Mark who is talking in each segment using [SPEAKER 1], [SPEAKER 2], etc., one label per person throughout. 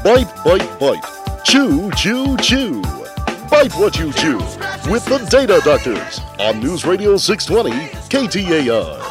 [SPEAKER 1] Bite, bite, bite. Chew, chew, chew. Bite what you chew with the Data Doctors on News Radio 620 KTAR.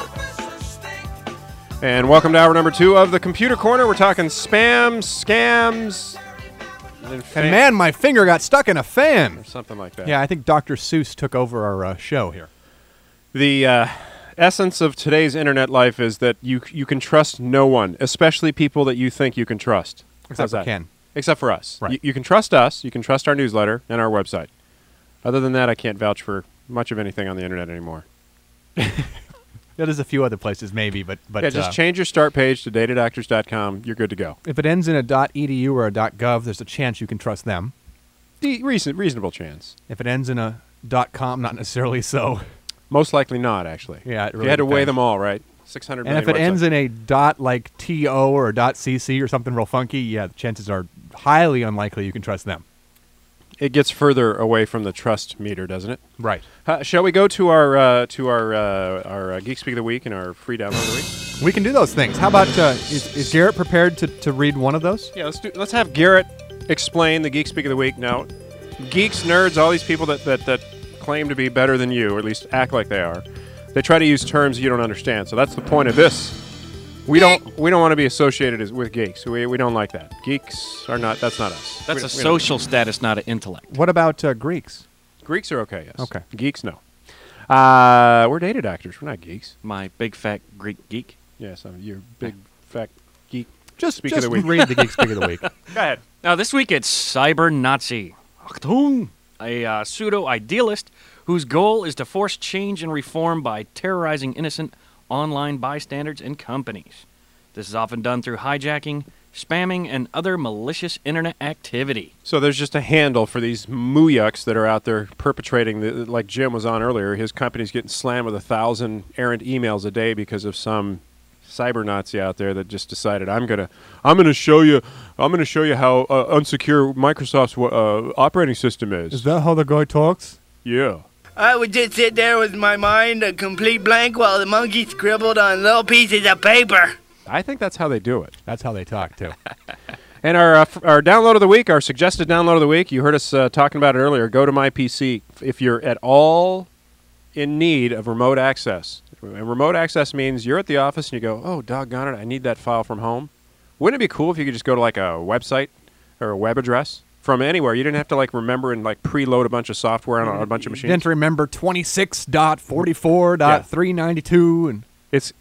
[SPEAKER 2] And welcome to hour number 2 of the Computer Corner. We're talking spam, scams,
[SPEAKER 3] and man, my finger got stuck in a fan.
[SPEAKER 2] Or something like that.
[SPEAKER 3] Yeah, I think Dr. Seuss took over our show here.
[SPEAKER 2] The essence of today's internet life is that you can trust no one, especially people that you think you can trust.
[SPEAKER 3] Except for Ken.
[SPEAKER 2] Except for us.
[SPEAKER 3] Right.
[SPEAKER 2] You can trust us. You can trust our newsletter and our website. Other than that, I can't vouch for much of anything on the internet anymore.
[SPEAKER 3] There's a few other places maybe, but
[SPEAKER 2] yeah, just change your start page to datadoctors.com. You're good to go.
[SPEAKER 3] If it ends in a .edu or a .gov, there's a chance you can trust them.
[SPEAKER 2] Reasonable chance.
[SPEAKER 3] If it ends in a .com, not necessarily so.
[SPEAKER 2] Most likely not, actually.
[SPEAKER 3] Yeah, it really
[SPEAKER 2] you had to weigh
[SPEAKER 3] depends.
[SPEAKER 2] them all, right? 600 million
[SPEAKER 3] And if it
[SPEAKER 2] websites.
[SPEAKER 3] ends in a .to or a .cc or something real funky, yeah, the chances are highly unlikely you can trust them.
[SPEAKER 2] It gets further away from the trust meter, doesn't it?
[SPEAKER 3] Right.
[SPEAKER 2] Shall we go to our Geek Speak of the Week and our free download of the week?
[SPEAKER 3] We can do those things. How about, is Garrett prepared to read one of those?
[SPEAKER 2] Yeah, let's have Garrett explain the Geek Speak of the Week. Now, geeks, nerds, all these people that claim to be better than you, or at least act like they are, they try to use terms you don't understand. So that's the point of this. We don't want to be associated with geeks. We don't like that. Geeks are not. That's not us.
[SPEAKER 4] That's a social status, not an intellect.
[SPEAKER 3] What about Greeks?
[SPEAKER 2] Greeks are okay. Yes.
[SPEAKER 3] Okay.
[SPEAKER 2] Geeks, no. We're data doctors. We're not geeks.
[SPEAKER 4] My big fat Greek geek.
[SPEAKER 2] Yes, you're big fat geek.
[SPEAKER 3] Just
[SPEAKER 2] of the week.
[SPEAKER 3] read the Geek Speak of the Week.
[SPEAKER 2] Go ahead.
[SPEAKER 4] Now, this week it's Cyber Nazi, a pseudo-idealist whose goal is to force change and reform by terrorizing innocent online bystanders and companies. This is often done through hijacking, spamming, and other malicious internet activity.
[SPEAKER 2] So there's just a handle for these mooyucks that are out there perpetrating, like Jim was on earlier, his company's getting slammed with 1,000 errant emails a day because of some cyber Nazi out there that just decided I'm gonna show you how unsecure Microsoft's operating system is.
[SPEAKER 3] Is that how the guy talks?
[SPEAKER 2] Yeah.
[SPEAKER 5] I would just sit there with my mind a complete blank while the monkey scribbled on little pieces of paper.
[SPEAKER 2] I think that's how they do it.
[SPEAKER 3] That's how they talk, too.
[SPEAKER 2] And our download of the week, our suggested download of the week, you heard us talking about it earlier, Go to My PC. If you're at all in need of remote access, and remote access means you're at the office and you go, oh, doggone it, I need that file from home. Wouldn't it be cool if you could just go to like a website or a web address from anywhere? You didn't have to like remember and like preload a bunch of software on a bunch of machines.
[SPEAKER 3] You didn't remember 26.44.392 and
[SPEAKER 2] It's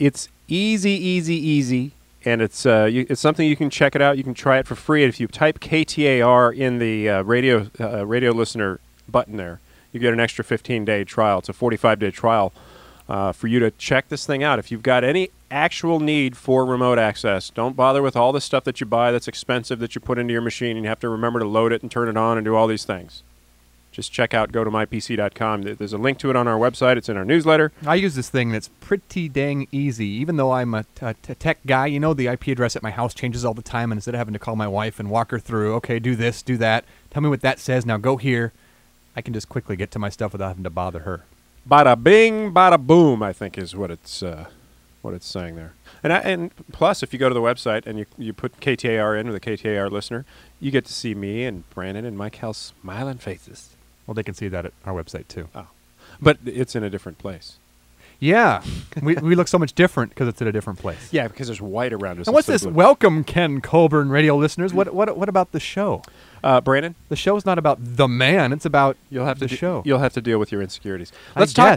[SPEAKER 2] easy, and it's something you can check it out. You can try it for free. And if you type KTAR in the radio listener button there, you get an extra 15-day trial. It's a 45-day trial for you to check this thing out. If you've got any actual need for remote access, don't bother with all the stuff that you buy that's expensive that you put into your machine, and you have to remember to load it and turn it on and do all these things. Just check out GoToMyPC.com. There's a link to it on our website. It's in our newsletter.
[SPEAKER 3] I use this thing that's pretty dang easy. Even though I'm a tech guy, you know the IP address at my house changes all the time, and instead of having to call my wife and walk her through, okay, do this, do that, tell me what that says, now go here, I can just quickly get to my stuff without having to bother her.
[SPEAKER 2] Bada bing, bada boom, I think is what it's saying there. And plus, if you go to the website and you put KTAR in with a KTAR listener, you get to see me and Brandon and Mike Hell's smiling faces.
[SPEAKER 3] Well, they can see that at our website, too.
[SPEAKER 2] Oh. But it's in a different place.
[SPEAKER 3] Yeah. we look so much different because it's at a different place.
[SPEAKER 2] Yeah, because there's white around us.
[SPEAKER 3] And what's this? Welcome, Ken Colburn radio listeners. What about the show?
[SPEAKER 2] Brandon?
[SPEAKER 3] The show's not about the man. It's about the show.
[SPEAKER 2] You'll have to deal with your insecurities.
[SPEAKER 3] Let's talk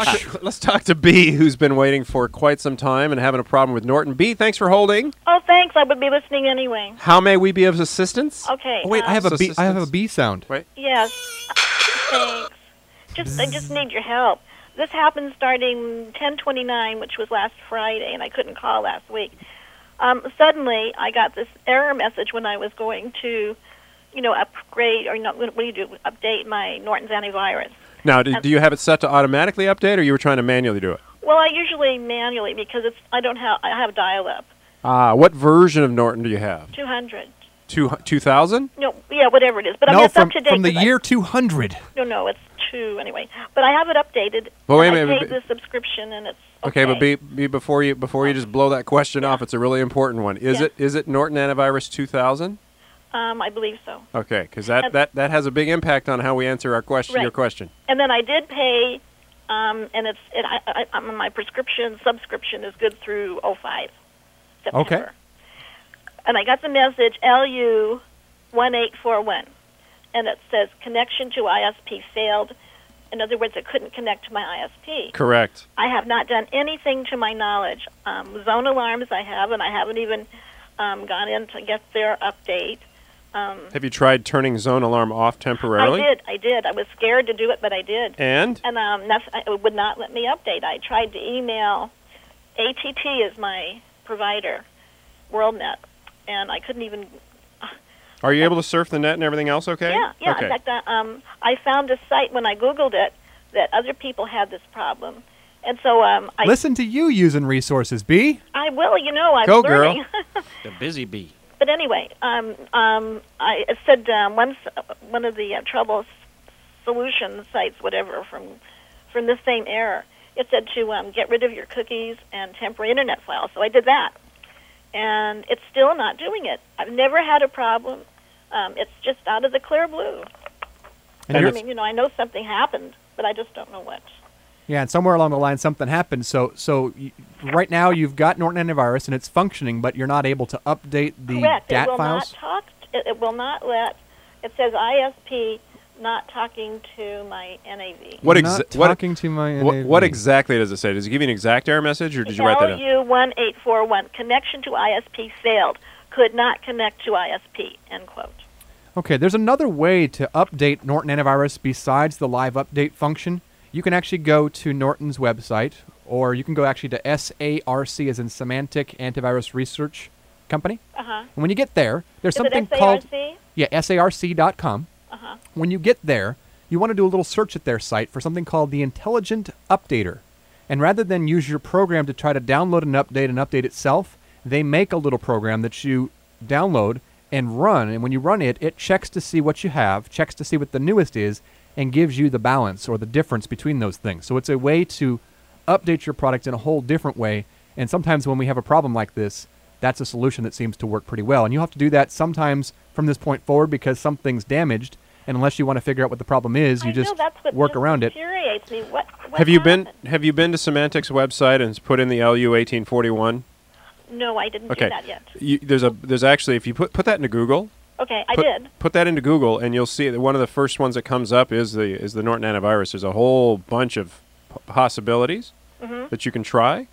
[SPEAKER 2] to B, who's been waiting for quite some time and having a problem with Norton. B, thanks for holding.
[SPEAKER 6] Oh, thanks. I would be listening anyway.
[SPEAKER 2] How may we be of assistance?
[SPEAKER 6] Okay.
[SPEAKER 3] Oh, wait, I have a B sound.
[SPEAKER 2] Wait.
[SPEAKER 6] Yes. Thanks. I just need your help. This happened starting 10/29, which was last Friday, and I couldn't call last week. Suddenly, I got this error message when I was going to, upgrade or update my Norton's antivirus.
[SPEAKER 2] Now, do you have it set to automatically update, or you were trying to manually do it?
[SPEAKER 6] Well, I usually manually because I have dial-up.
[SPEAKER 2] What version of Norton do you have?
[SPEAKER 6] 200.
[SPEAKER 2] 2000?
[SPEAKER 6] No, yeah, whatever it is. But
[SPEAKER 3] no,
[SPEAKER 6] I mean, it's up to date.
[SPEAKER 3] From the year 200.
[SPEAKER 6] No, it's 2 anyway. But I have it updated.
[SPEAKER 2] Well, wait a
[SPEAKER 6] I
[SPEAKER 2] minute.
[SPEAKER 6] paid the subscription, and it's
[SPEAKER 2] okay. But before you just blow that question off, it's a really important one. Is it Norton Antivirus 2000?
[SPEAKER 6] I believe so.
[SPEAKER 2] Okay, because that has a big impact on how we answer our question.
[SPEAKER 6] Right.
[SPEAKER 2] Your question.
[SPEAKER 6] And then I did pay, and my subscription is good through 05 September.
[SPEAKER 3] Okay.
[SPEAKER 6] And I got the message LU1841, and it says connection to ISP failed. In other words, it couldn't connect to my ISP.
[SPEAKER 2] Correct.
[SPEAKER 6] I have not done anything to my knowledge. Zone alarms I have, and I haven't even gone in to get their update.
[SPEAKER 2] Have you tried turning zone alarm off temporarily?
[SPEAKER 6] I did. I was scared to do it, but I did.
[SPEAKER 2] And?
[SPEAKER 6] And it would not let me update. I tried to email ATT is my provider, WorldNet, and I couldn't even.
[SPEAKER 2] Are you able to surf the net and everything else okay?
[SPEAKER 6] Yeah.
[SPEAKER 2] Okay.
[SPEAKER 6] In fact, I found a site when I Googled it that other people had this problem. And so I...
[SPEAKER 3] Listen to you using resources, B.
[SPEAKER 6] I will, I'm
[SPEAKER 2] Go,
[SPEAKER 6] learning.
[SPEAKER 4] The busy bee.
[SPEAKER 6] But anyway, it said one of the trouble solution sites, whatever, from this same error, it said to get rid of your cookies and temporary internet files. So I did that. And it's still not doing it. I've never had a problem. It's just out of the clear blue.
[SPEAKER 3] And
[SPEAKER 6] I mean, I know something happened, but I just don't know what.
[SPEAKER 3] Yeah, and somewhere along the line something happened. So right now you've got Norton Antivirus and it's functioning, but you're not able to update the
[SPEAKER 6] Correct.
[SPEAKER 3] DAT
[SPEAKER 6] It will
[SPEAKER 3] files?
[SPEAKER 6] not talk. It will not let. It says ISP not talking to my NAV.
[SPEAKER 3] Not talking to my NAV.
[SPEAKER 2] What exactly does it say? Does it give you an exact error message, or did you write that down?
[SPEAKER 6] LU1841, connection to ISP failed. Could not connect to ISP, end quote.
[SPEAKER 3] Okay, there's another way to update Norton Antivirus besides the live update function. You can actually go to Norton's website, or you can go actually to SARC, as in Semantic Antivirus Research Company.
[SPEAKER 6] Uh-huh.
[SPEAKER 3] And when you get there, there's
[SPEAKER 6] Is
[SPEAKER 3] something
[SPEAKER 6] it SARC?
[SPEAKER 3] called... Yeah, SARC.com.
[SPEAKER 6] Uh-huh.
[SPEAKER 3] When you get there, you want to do a little search at their site for something called the Intelligent Updater. And rather than use your program to try to download and update itself, they make a little program that you download and run. And when you run it, it checks to see what you have, checks to see what the newest is, and gives you the balance or the difference between those things. So it's a way to update your product in a whole different way. And sometimes when we have a problem like this, that's a solution that seems to work pretty well. And you'll have to do that sometimes from this point forward because something's damaged. And unless you want to figure out what the problem is, you just work around it.
[SPEAKER 6] Infuriates me. What
[SPEAKER 2] Have you
[SPEAKER 6] happened?
[SPEAKER 2] been to Semantic's website and put in the LU1841?
[SPEAKER 6] No, I didn't do
[SPEAKER 2] Okay.
[SPEAKER 6] that yet.
[SPEAKER 2] There's actually, if you put that into Google.
[SPEAKER 6] Okay, I did.
[SPEAKER 2] Put that into Google, and you'll see that one of the first ones that comes up is the Norton Antivirus. There's a whole bunch of possibilities that you can try.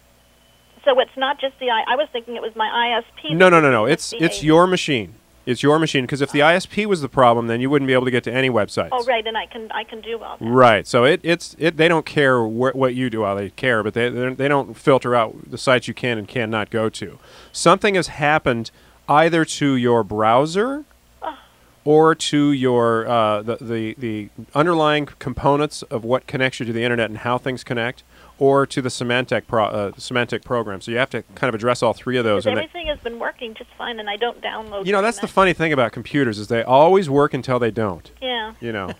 [SPEAKER 6] So it's not just I was thinking it was my ISP.
[SPEAKER 2] No. It's your machine. It's your machine, because if the ISP was the problem, then you wouldn't be able to get to any websites.
[SPEAKER 6] Oh, right, and I can do all that.
[SPEAKER 2] Right. So they don't care what you do. Well, they care, but they don't filter out the sites you can and cannot go to. Something has happened either to your browser or to your the underlying components of what connects you to the internet and how things connect, or to the semantic program. So you have to kind of address all three of those.
[SPEAKER 6] Because everything has been working just fine, and I don't download.
[SPEAKER 2] That's the funny thing about computers is they always work until they don't.
[SPEAKER 6] Yeah.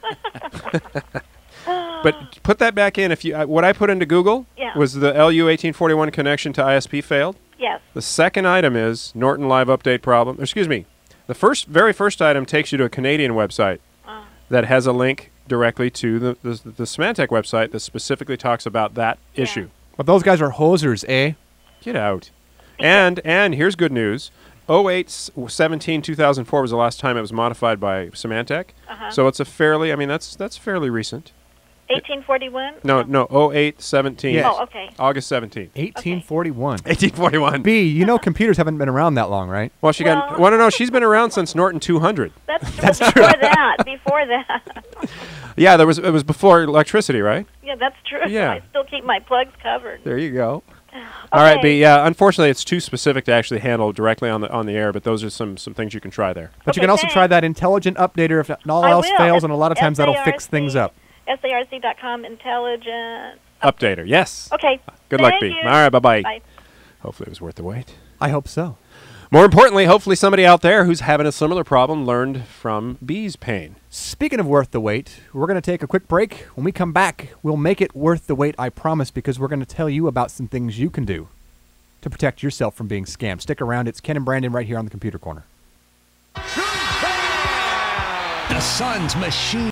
[SPEAKER 2] But put that back in. If you what I put into Google was the LU1841 connection to ISP failed.
[SPEAKER 6] Yes.
[SPEAKER 2] The second item is Norton Live Update problem. Excuse me. The very first item takes you to a Canadian website that has a link directly to the Symantec website that specifically talks about that issue.
[SPEAKER 3] But those guys are hosers, eh?
[SPEAKER 2] Get out. And here's good news. 08/17/2004 was the last time it was modified by Symantec. So it's a fairly, that's fairly recent.
[SPEAKER 6] 1841?
[SPEAKER 2] No, 08/17.
[SPEAKER 3] Yes.
[SPEAKER 6] Oh, okay.
[SPEAKER 2] August 17th.
[SPEAKER 3] 1841.
[SPEAKER 2] 1841.
[SPEAKER 3] B, computers haven't been around that long, right?
[SPEAKER 2] Well, she's been around since Norton 200.
[SPEAKER 6] That's true. Before that.
[SPEAKER 2] Yeah, it was before electricity, right?
[SPEAKER 6] Yeah, that's true.
[SPEAKER 2] Yeah.
[SPEAKER 6] I still keep my plugs covered.
[SPEAKER 2] There you go. All right, B. Yeah, unfortunately, it's too specific to actually handle directly on the air, but those are some things you can try there.
[SPEAKER 3] But you can also try that Intelligent Updater if all else fails, and a lot of times that'll fix things up.
[SPEAKER 6] SARC.com Intelligent
[SPEAKER 2] Updater. Yes.
[SPEAKER 6] Okay.
[SPEAKER 2] Good luck,
[SPEAKER 6] Thank
[SPEAKER 2] B.
[SPEAKER 6] you.
[SPEAKER 2] All right, bye-bye.
[SPEAKER 6] Bye.
[SPEAKER 2] Hopefully it was worth the wait.
[SPEAKER 3] I hope so.
[SPEAKER 2] More importantly, hopefully somebody out there who's having a similar problem learned from B's pain.
[SPEAKER 3] Speaking of worth the wait, we're going to take a quick break. When we come back, we'll make it worth the wait, I promise, because we're going to tell you about some things you can do to protect yourself from being scammed. Stick around. It's Ken and Brandon right here on the Computer Corner.
[SPEAKER 7] The Suns machine.